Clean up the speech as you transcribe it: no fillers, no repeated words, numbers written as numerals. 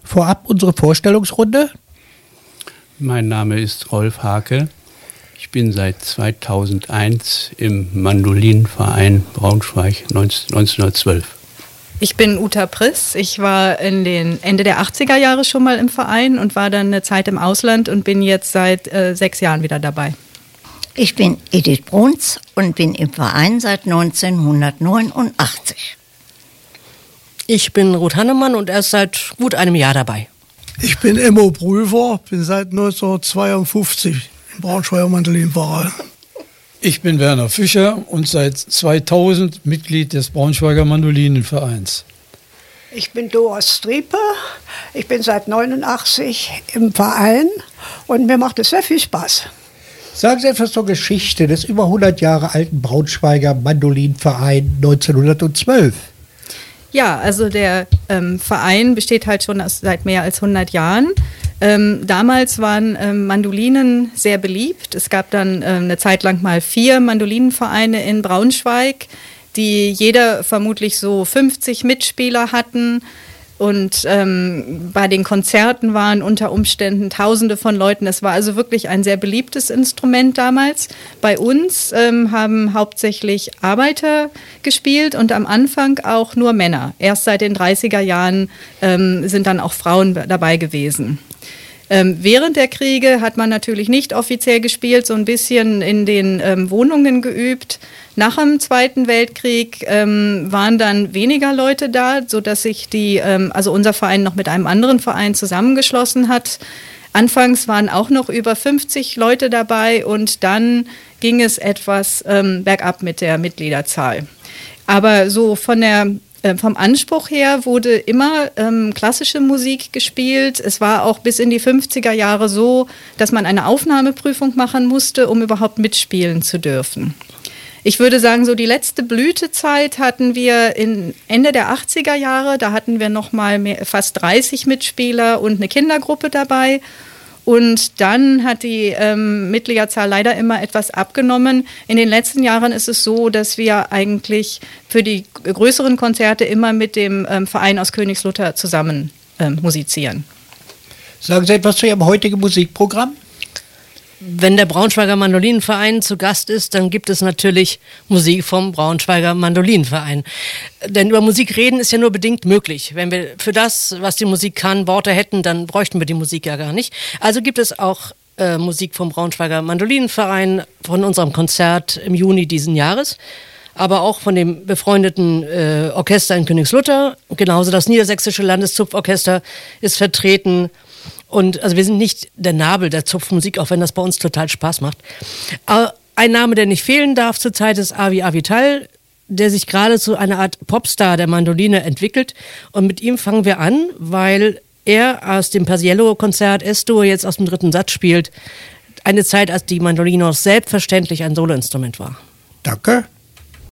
Vorab unsere Vorstellungsrunde. Mein Name ist Rolf Hake. Ich bin seit 2001 im Mandolinenverein Braunschweig 1912. Ich bin Uta Priss. Ich war in den Ende der 80er Jahre schon mal im Verein und war dann eine Zeit im Ausland und bin jetzt seit 6 Jahren wieder dabei. Ich bin Edith Bruns und bin im Verein seit 1989. Ich bin Ruth Hannemann und erst seit gut einem Jahr dabei. Ich bin Emmo Prüfer, bin seit 1952 im Braunschweiger Mandolinenverein. Ich bin Werner Fischer und seit 2000 Mitglied des Braunschweiger Mandolinenvereins. Ich bin Dora Striepe, ich bin seit 1989 im Verein und mir macht es sehr viel Spaß. Sagen Sie etwas zur Geschichte des über 100 Jahre alten Braunschweiger Mandolinenverein 1912. Ja, also der Verein besteht halt schon seit mehr als 100 Jahren. Damals waren Mandolinen sehr beliebt. Es gab dann eine Zeit lang mal 4 Mandolinenvereine in Braunschweig, die jeder vermutlich so 50 Mitspieler hatten. Und bei den Konzerten waren unter Umständen Tausende von Leuten. Es war also wirklich ein sehr beliebtes Instrument damals. Bei uns haben hauptsächlich Arbeiter gespielt und am Anfang auch nur Männer. Erst seit den 30er Jahren sind dann auch Frauen dabei gewesen. Während der Kriege hat man natürlich nicht offiziell gespielt, so ein bisschen in den Wohnungen geübt. Nach dem Zweiten Weltkrieg waren dann weniger Leute da, sodass sich also unser Verein noch mit einem anderen Verein zusammengeschlossen hat. Anfangs waren auch noch über 50 Leute dabei und dann ging es etwas bergab mit der Mitgliederzahl. Aber so vom Anspruch her wurde immer klassische Musik gespielt. Es war auch bis in die 50er Jahre so, dass man eine Aufnahmeprüfung machen musste, um überhaupt mitspielen zu dürfen. Ich würde sagen, so die letzte Blütezeit hatten wir Ende der 80er Jahre. Da hatten wir noch mal fast 30 Mitspieler und eine Kindergruppe dabei. Und dann hat die Mitgliederzahl leider immer etwas abgenommen. In den letzten Jahren ist es so, dass wir eigentlich für die größeren Konzerte immer mit dem Verein aus Königslutter zusammen musizieren. Sagen Sie etwas zu Ihrem heutigen Musikprogramm? Wenn der Braunschweiger Mandolinenverein zu Gast ist, dann gibt es natürlich Musik vom Braunschweiger Mandolinenverein. Denn über Musik reden ist ja nur bedingt möglich. Wenn wir für das, was die Musik kann, Worte hätten, dann bräuchten wir die Musik ja gar nicht. Also gibt es auch Musik vom Braunschweiger Mandolinenverein, von unserem Konzert im Juni diesen Jahres, aber auch von dem befreundeten Orchester in Königslutter. Genauso das Niedersächsische Landeszupforchester ist vertreten. Und also wir sind nicht der Nabel der Zupfmusik, auch wenn das bei uns total Spaß macht. Ein Name, der nicht fehlen darf zurzeit, ist Avi Avital, der sich gerade zu einer Art Popstar der Mandoline entwickelt. Und mit ihm fangen wir an, weil er aus dem Paisiello-Konzert Es-Dur jetzt aus dem 3. Satz spielt. Eine Zeit, als die Mandoline noch selbstverständlich ein Soloinstrument war. Danke.